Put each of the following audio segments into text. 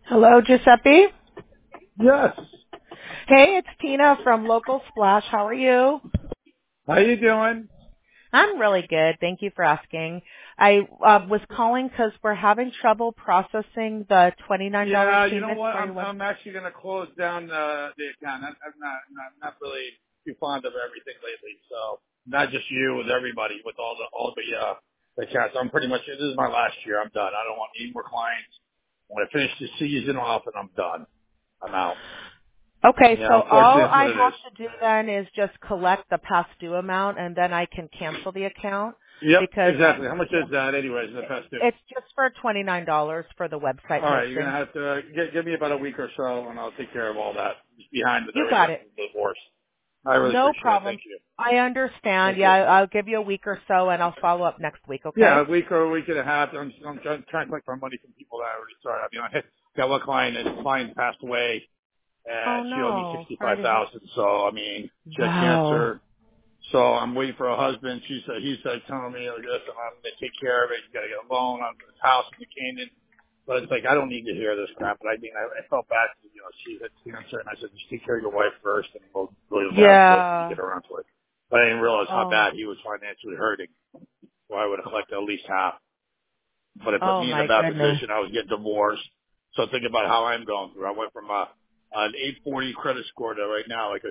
Hello, Giuseppe. Yes. Hey, it's Tina from Local Splash. How are you? How you doing? I'm really good. Thank you for asking. I was calling because we're having trouble processing the $29 Yeah, you know payment what? for your web. I'm actually going to close down the account. I'm not really too fond of everything lately. So not just you, with everybody, with all the accounts. I'm pretty much. This is my last year. I'm done. I don't want any more clients. I'm going to finish the season off, and I'm done. I'm out. Okay, Yeah, so all unfortunately, that's I what it have is. to do then is just collect the past due amount, and then I can cancel the account Yep, because exactly. How much is that, anyways, in the past due? it's just for $29 for the website All right, you're hosting. gonna have to give me about a week or so, and I'll take care of all that. Just behind with You got everything, it. the divorce. I really No appreciate it. problem. Thank you. I understand. Thank Yeah, you. I'll give you a week or so, and I'll follow up next week, Yeah, okay? a week or a week and a half. I'm trying to collect my money from people that I already started. I mean, I got one client, and his client passed away, Oh and she owed me no. Sorry to hear. $65,000. So I mean, she had Wow. cancer. So I'm waiting for her husband. He's telling me, like, listen, I'm gonna take care of it. You gotta get a loan on this house in the Canaan. But it's like, I don't need to hear this crap. But I mean, I felt bad. She had cancer, and I said, just take care of your wife first, and we'll have it when you Yeah. get around to it. But I didn't realize how Oh. bad he was financially hurting. So I would have collected at least half. But it put Oh me in a my bad goodness. position. I was getting divorced. So think about how I'm going through. I went from an 840 credit score to right now like a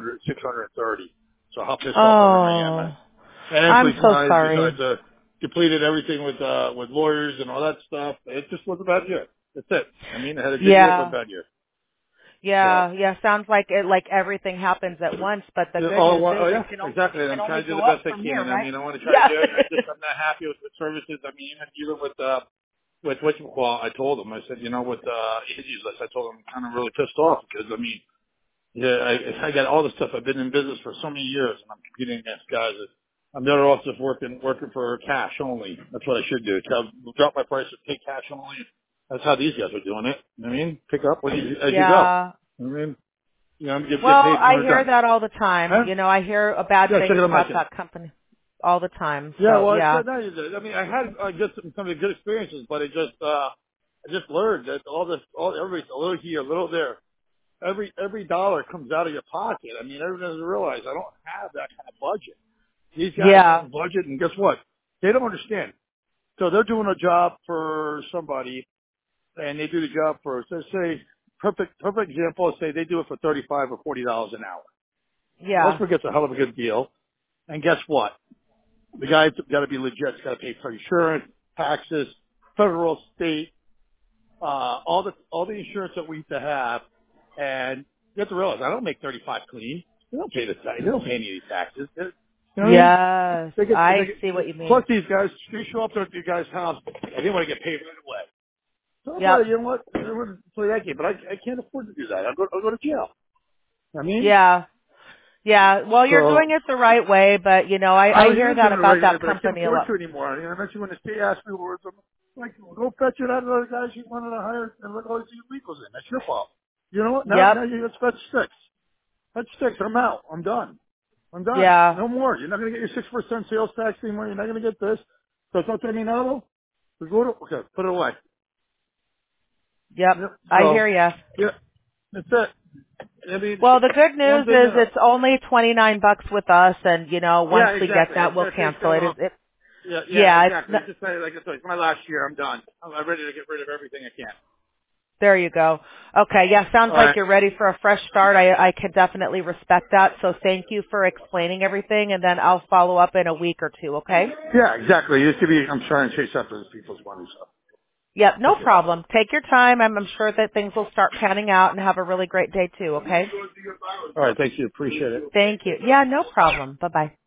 630. So how pissed off I am. Oh. And I'm so besides, sorry. completed everything with lawyers and all that stuff. It just was a bad year. That's it. I mean, I had a good year, but a Yeah. bad year. So. Yeah. Sounds like it like everything happens at once, but the Yeah, good news is oh it yeah, can exactly. can I'm only trying to do go the up best I from here, can. I right? mean, I want to try to Yeah. do it. I'm not happy with the services. I mean, even with what you call, I told them, I said, with Izzy's list, I told them I'm kind of really pissed off because I mean, yeah, I got all this stuff. I've been in business for so many years, and I'm competing against guys that I'm better off just working for cash only. That's what I should do. Drop my price and pay cash only. That's how these guys are doing it. I mean, pick up as you go. Yeah. I mean, get Well, paid when I they're hear done. that all the time. Huh? I hear bad Yeah, check things it on my about channel. that company all the time. Yeah, So, well, it's yeah. not even. I mean, I had just some of the good experiences, but I just learned that everybody's a little here, a little there. Every dollar comes out of your pocket. I mean, everyone doesn't realize I don't have that kind of budget. These guys have Yeah. a budget, and guess what? They don't understand. So they're doing a job for somebody, and they do the job for, let's say, perfect example. Say they do it for $35 or $40 an hour. The Yeah. customer gets a hell of a good deal, and guess what? The guy's got to be legit. He's got to pay for insurance, taxes, federal, state, all the insurance that we have to have. And you have to realize, I don't make 35 clean. They don't pay the tax. They don't pay any of these taxes. You know what I mean? Yes. They I get, see what you plus mean. these guys, they show up to your guy's house and they want to get paid right away. So I'm Yep. like, you know what? I wouldn't play that game, but I can't afford to do that. I'll go to jail. I mean, Yeah. Yeah. Well, you're so doing it the right way, but I I was hear doing that it about right away, that but I can't company a afford lot. to anymore. You know, I mentioned when the state asked me words, I'm like, go fetch it out of the guys you wanted to hire and let all these illegals in. That's your fault. You know what? Now Yep. you fetch six. Fetch six. I'm out. I'm done. I'm done. Yeah. No more. You're not going to get your 6% sales tax anymore. You're not going to get this. So it's not terminado. Pues go to, okay, put it away. Yep. Yep. I So, hear ya. yeah, that's it. I mean, Well, the good one news thing is at a, it's only $29 with us, and once yeah, we get exactly. that, we'll It's cancel going it. off. Yeah, Yeah, exactly. It's just like I said, it's my last year. I'm done. I'm ready to get rid of everything I can. there you go. Okay, yeah, sounds All like right. you're ready for a fresh start. I can definitely respect that. So thank you for explaining everything, and then I'll follow up in a week or two, okay? Yeah, exactly. It used to be, I'm trying to chase after those people's money, so. Yep, no Thank you. problem. Take your time. I'm sure that things will start panning out, and have a really great day too, okay? All right, thank you. Appreciate it. Thank you. Yeah, no problem. Bye-bye.